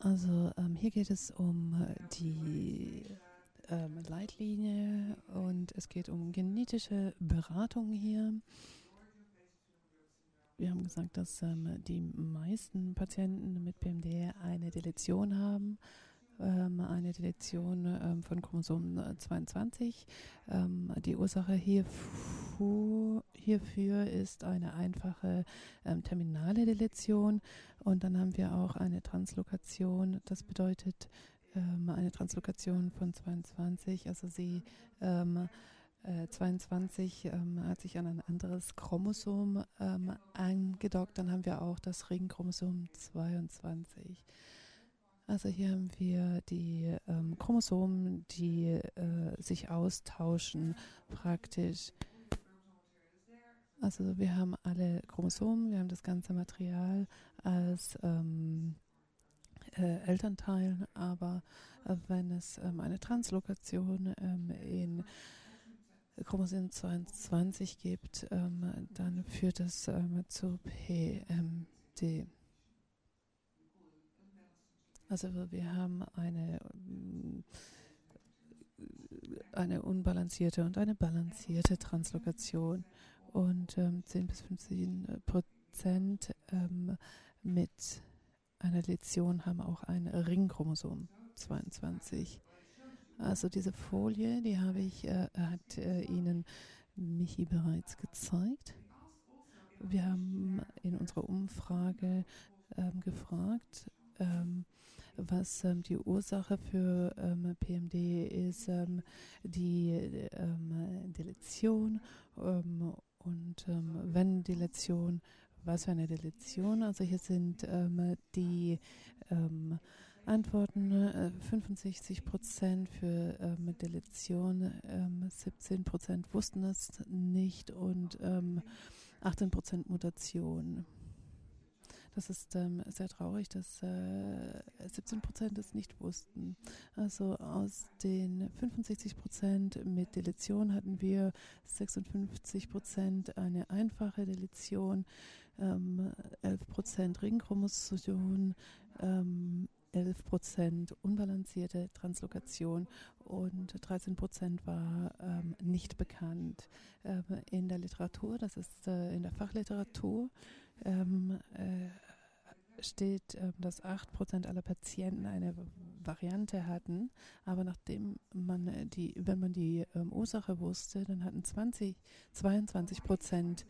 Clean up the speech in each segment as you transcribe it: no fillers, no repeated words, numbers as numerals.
Also hier geht es um die Leitlinie und es geht um genetische Beratung hier. Wir haben gesagt, dass die meisten Patienten mit PMD eine Deletion haben, eine Deletion von Chromosom 22. Die Ursache hierfür ist eine einfache terminale Deletion und dann haben wir auch eine Translokation. Das bedeutet eine Translokation von 22, also 22 hat sich an ein anderes Chromosom angedockt. Dann haben wir auch das Ringchromosom 22. Also hier haben wir die Chromosomen, die sich austauschen praktisch. Also wir haben alle Chromosomen, wir haben das ganze Material als Elternteil, aber wenn es eine Translokation in Chromosom 22 gibt, dann führt das zu PMD. Also wir haben eine unbalancierte und eine balancierte Translokation und 10-15% mit einer Deletion haben auch ein Ringchromosom 22. Also diese Folie, die hat Ihnen Michi bereits gezeigt. Wir haben in unserer Umfrage gefragt, was die Ursache für PMD ist, die Deletion und wenn Deletion, was für eine Deletion. Also hier sind die Antworten 65% für Deletion, 17% wussten es nicht und 18% Mutation. Das ist sehr traurig, dass 17% es nicht wussten. Also aus den 65% mit Deletion hatten wir 56% eine einfache Deletion, 11% Ringchromosom, 11% unbalancierte Translokation und 13% war nicht bekannt. In der Literatur, das ist in der Fachliteratur, steht, dass 8% aller Patienten eine Variante hatten, aber nachdem wenn man die Ursache wusste, dann hatten 22%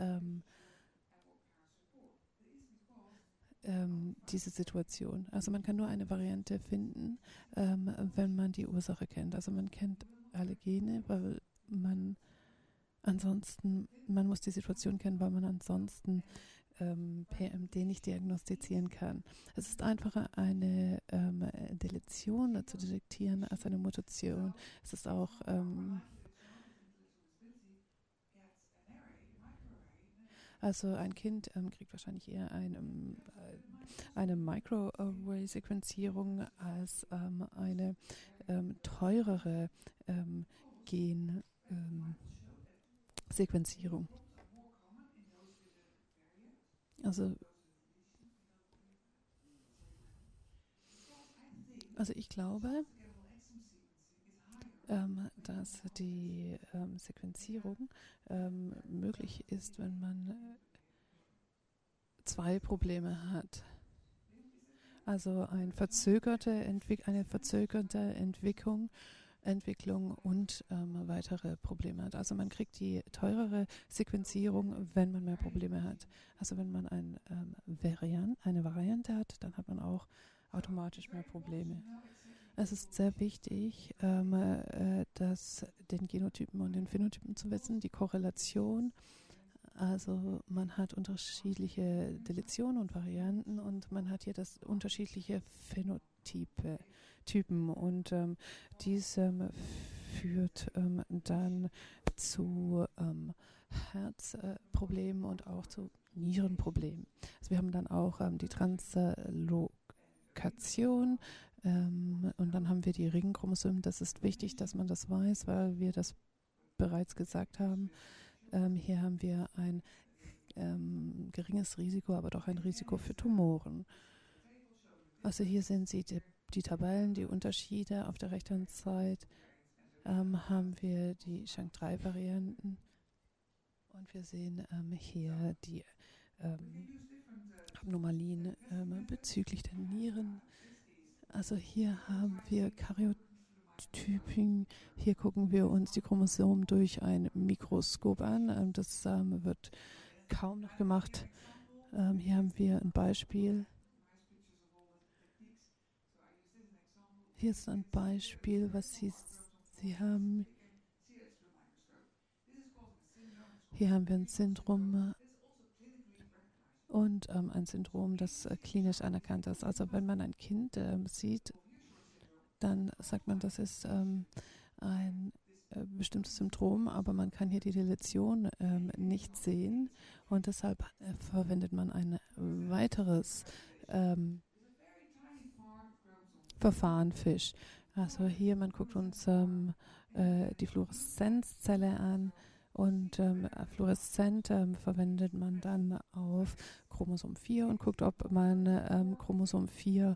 diese Situation. Also man kann nur eine Variante finden, wenn man die Ursache kennt. Also man kennt alle Gene, weil man muss die Situation kennen, weil man ansonsten PMD nicht diagnostizieren kann. Es ist einfacher, eine Deletion zu detektieren als eine Mutation. Es ist auch also ein Kind kriegt wahrscheinlich eher eine Microarray-Sequenzierung als eine teurere Gen-Sequenzierung. Also ich glaube, dass die Sequenzierung möglich ist, wenn man zwei Probleme hat. Also eine verzögerte Entwicklung und weitere Probleme hat. Also man kriegt die teurere Sequenzierung, wenn man mehr Probleme hat. Also wenn man eine Variante hat, dann hat man auch automatisch mehr Probleme. Es ist sehr wichtig, dass den Genotypen und den Phänotypen zu wissen, die Korrelation. Also man hat unterschiedliche Deletionen und Varianten und man hat hier das unterschiedliche Phänotypen und dies führt dann zu Herzproblemen und auch zu Nierenproblemen. Also wir haben dann auch die Translokation und dann haben wir die Ringchromosomen. Das ist wichtig, dass man das weiß, weil wir das bereits gesagt haben. Hier haben wir ein geringes Risiko, aber doch ein Risiko für Tumoren. Also hier sehen Sie die Tabellen, die Unterschiede. Auf der rechten Seite haben wir die Chang-3-Varianten und wir sehen hier die Abnormalien bezüglich der Nieren. Also hier haben wir Karyotypen. Hier gucken wir uns die Chromosomen durch ein Mikroskop an. Das wird kaum noch gemacht. Hier haben wir ein Beispiel. Hier ist ein Beispiel, was Sie haben. Hier haben wir ein Syndrom und ein Syndrom, das klinisch anerkannt ist. Also wenn man ein Kind sieht, dann sagt man, das ist ein bestimmtes Symptom, aber man kann hier die Deletion nicht sehen und deshalb verwendet man ein weiteres Verfahren FISH. Also hier, man guckt uns die Fluoreszenzzelle an und fluoreszent verwendet man dann auf Chromosom 4 und guckt, ob man Chromosom 4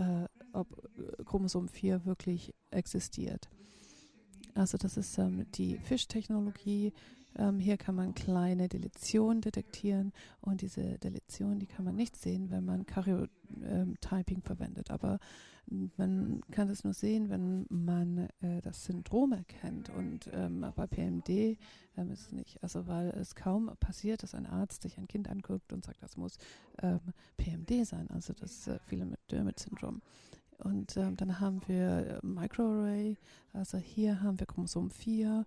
wirklich existiert. Also das ist die FISH-Technologie. Hier kann man kleine Deletionen detektieren und diese Deletion, die kann man nicht sehen, wenn man Karyotyping verwendet. Aber man kann es nur sehen, wenn man das Syndrom erkennt. Und bei PMD ist es nicht. Also weil es kaum passiert, dass ein Arzt sich ein Kind anguckt und sagt, das muss PMD sein, also das Phelan-McDermid-Syndrom. Und dann haben wir Microarray, also hier haben wir Chromosom 4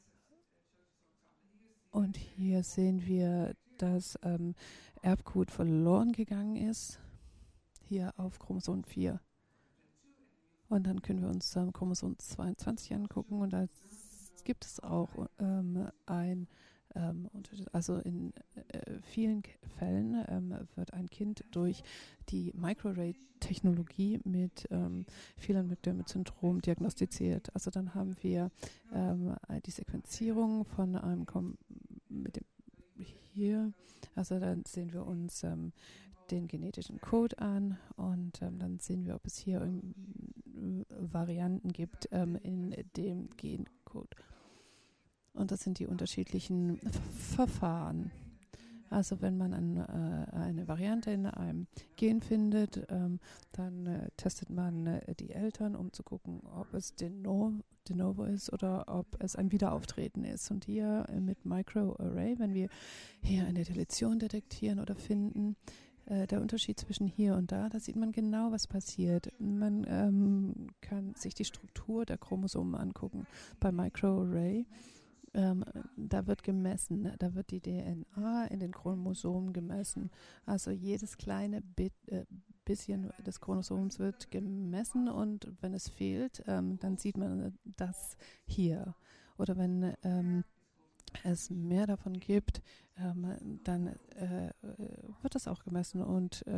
und hier sehen wir, dass Erbgut verloren gegangen ist, hier auf Chromosom 4. Und dann können wir uns Chromosom 22 angucken und da gibt es auch ein also in vielen Fällen wird ein Kind durch die Microarray-Technologie mit Phelan-McDermid-Syndrom diagnostiziert. Also dann haben wir die Sequenzierung von einem mit dem hier, also dann sehen wir uns den genetischen Code an und dann sehen wir, ob es hier Varianten gibt in dem Gencode. Und das sind die unterschiedlichen Verfahren. Also wenn man eine Variante in einem Gen findet, dann testet man die Eltern, um zu gucken, ob es de novo ist oder ob es ein Wiederauftreten ist. Und hier mit Microarray, wenn wir hier eine Deletion detektieren oder finden, der Unterschied zwischen hier und da sieht man genau, was passiert. Man kann sich die Struktur der Chromosomen angucken bei Microarray. Da wird gemessen, da wird die DNA in den Chromosomen gemessen. Also jedes kleine bisschen des Chromosoms wird gemessen und wenn es fehlt, dann sieht man das hier. Oder wenn es mehr davon gibt, dann wird das auch gemessen und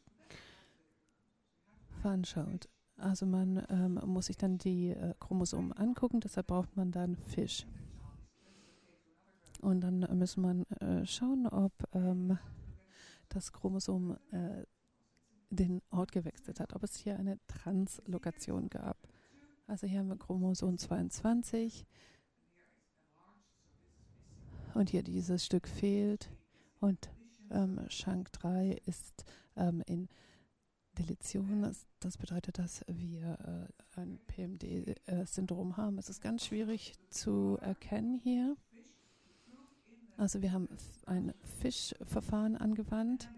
veranschaut. Also man muss sich dann die Chromosomen angucken, deshalb braucht man dann FISH. Und dann muss man schauen, ob das Chromosom den Ort gewechselt hat, ob es hier eine Translokation gab. Also hier haben wir Chromosom 22 und hier dieses Stück fehlt und Chang-3 ist in Deletion. Das bedeutet, dass wir ein PMD-Syndrom haben. Es ist ganz schwierig zu erkennen hier. Also wir haben ein FISH-Verfahren angewandt.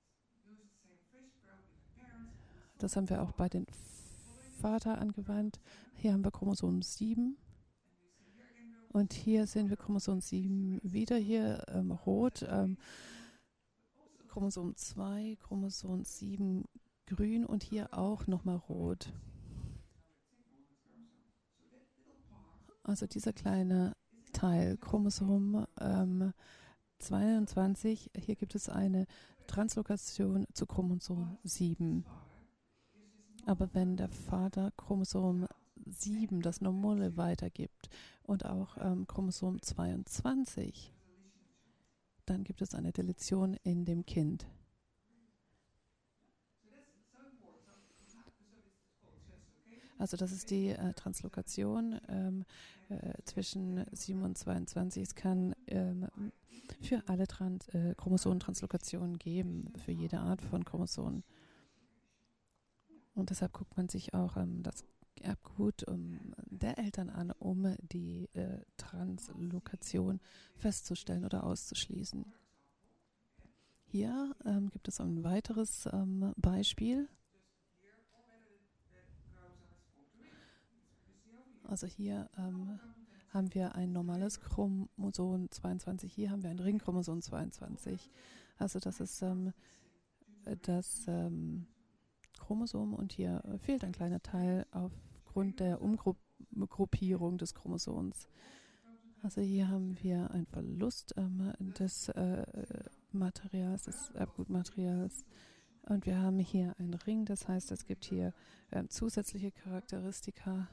Das haben wir auch bei den Vater angewandt. Hier haben wir Chromosom 7. Und hier sehen wir Chromosom 7 wieder hier rot. Chromosom 2, Chromosom 7 grün und hier auch nochmal rot. Also dieser kleine Teil, Chromosom 22, hier gibt es eine Translokation zu Chromosom 7. Aber wenn der Vater Chromosom 7, das normale, weitergibt und auch Chromosom 22, dann gibt es eine Deletion in dem Kind. Also das ist die Translokation zwischen 7 und 22. Es kann für alle Chromosomtranslokation geben, für jede Art von Chromosomen. Und deshalb guckt man sich auch das Erbgut der Eltern an, um die Translokation festzustellen oder auszuschließen. Hier gibt es ein weiteres Beispiel. Also hier haben wir ein normales Chromosom 22, hier haben wir ein Ringchromosom 22. Also das ist das Chromosom und hier fehlt ein kleiner Teil aufgrund der Umgruppierung des Chromosoms. Also hier haben wir einen Verlust des Materials, des Erbgutmaterials. Und wir haben hier einen Ring, das heißt, es gibt hier zusätzliche Charakteristika.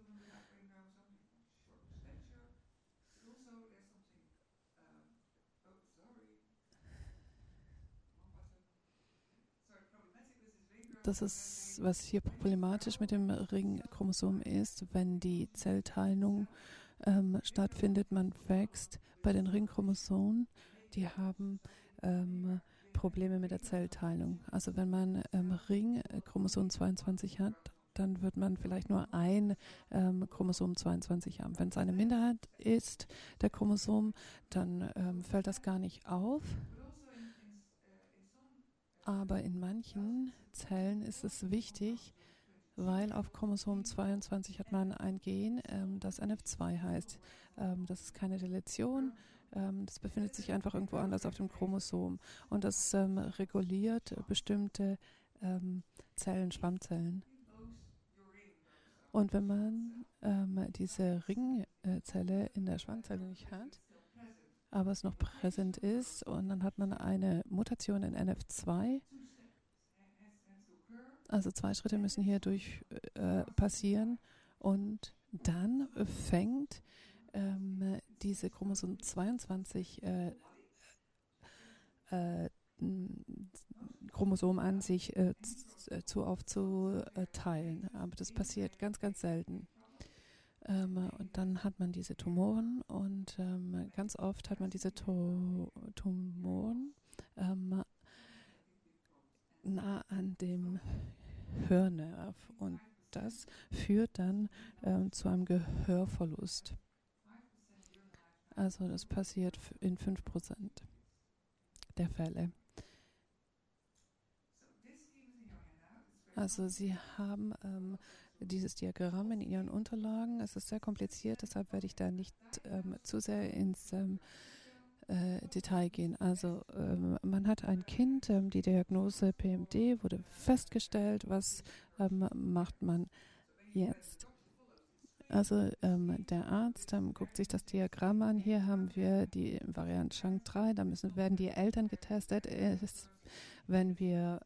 Das ist, was hier problematisch mit dem Ringchromosom ist, wenn die Zellteilung stattfindet, man wächst bei den Ringchromosomen, die haben Probleme mit der Zellteilung. Also wenn man Ringchromosom 22 hat, dann wird man vielleicht nur ein Chromosom 22 haben. Wenn es eine Minderheit ist, der Chromosom, dann fällt das gar nicht auf. Aber in manchen Zellen ist es wichtig, weil auf Chromosom 22 hat man ein Gen, das NF2 heißt. Das ist keine Deletion, das befindet sich einfach irgendwo anders auf dem Chromosom und das reguliert bestimmte Zellen, Schwammzellen. Und wenn man diese Ringzelle in der Schwammzelle nicht hat, aber es noch präsent ist und dann hat man eine Mutation in NF2. Also 2 Schritte müssen hier durch passieren und dann fängt diese Chromosom 22 Chromosom an sich aufzuteilen. Aber das passiert ganz, ganz selten. Und dann hat man diese Tumoren und ganz oft hat man diese Tumoren nah an dem Hörnerv und das führt dann zu einem Gehörverlust. Also das passiert in 5% der Fälle. Also Sie haben dieses Diagramm in Ihren Unterlagen. Es ist sehr kompliziert, deshalb werde ich da nicht zu sehr ins Detail gehen. Also man hat ein Kind, die Diagnose PMD wurde festgestellt. Was macht man jetzt? Also der Arzt guckt sich das Diagramm an. Hier haben wir die Variante Chang 3. Da werden die Eltern getestet. Wenn wir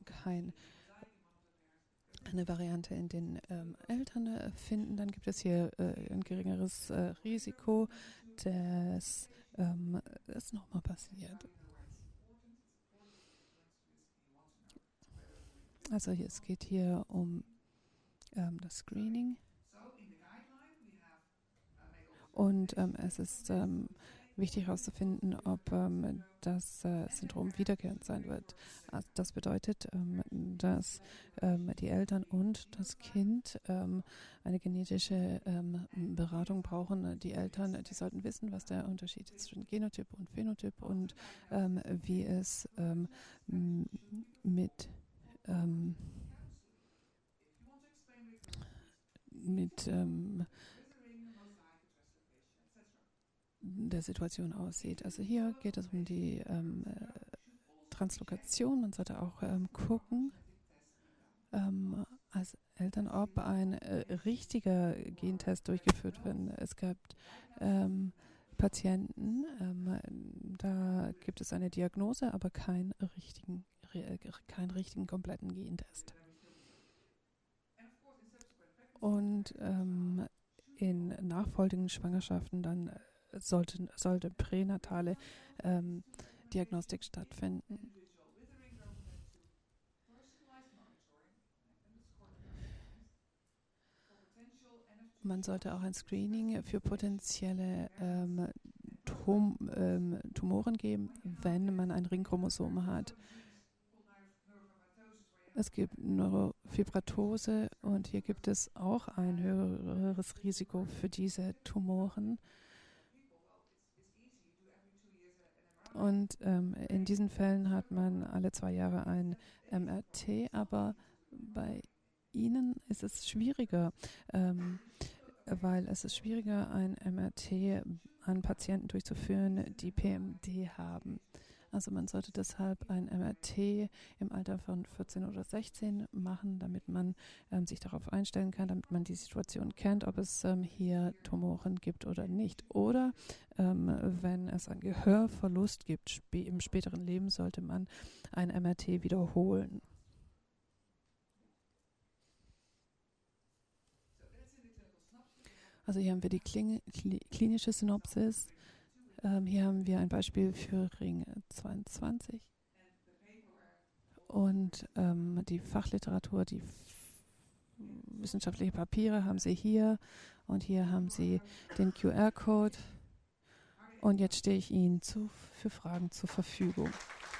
eine Variante in den Eltern finden, dann gibt es hier ein geringeres Risiko, dass es nochmal passiert. Also es geht hier um das Screening und es ist wichtig herauszufinden, ob das Syndrom wiederkehrend sein wird. Also das bedeutet, dass die Eltern und das Kind eine genetische Beratung brauchen. Die Eltern, die sollten wissen, was der Unterschied ist zwischen Genotyp und Phänotyp und wie es mit der Situation aussieht. Also hier geht es um die Translokation. Man sollte auch gucken, als Eltern, ob ein richtiger Gentest durchgeführt wird. Es gab Patienten, da gibt es eine Diagnose, aber keinen richtigen kompletten Gentest. Und in nachfolgenden Schwangerschaften dann sollte pränatale Diagnostik stattfinden. Man sollte auch ein Screening für potenzielle Tumoren geben, wenn man ein Ringchromosom hat. Es gibt Neurofibrose und hier gibt es auch ein höheres Risiko für diese Tumoren. Und in diesen Fällen hat man alle 2 Jahre ein MRT, aber bei Ihnen ist es schwieriger, weil es ist schwieriger, ein MRT an Patienten durchzuführen, die PMD haben. Also man sollte deshalb ein MRT im Alter von 14 oder 16 machen, damit man sich darauf einstellen kann, damit man die Situation kennt, ob es hier Tumoren gibt oder nicht. Oder wenn es einen Gehörverlust gibt im späteren Leben, sollte man ein MRT wiederholen. Also hier haben wir die klinische Synopsis. Hier haben wir ein Beispiel für Ring 22 und die Fachliteratur, die wissenschaftlichen Papiere haben Sie hier und hier haben Sie den QR-Code und jetzt stehe ich Ihnen für Fragen zur Verfügung.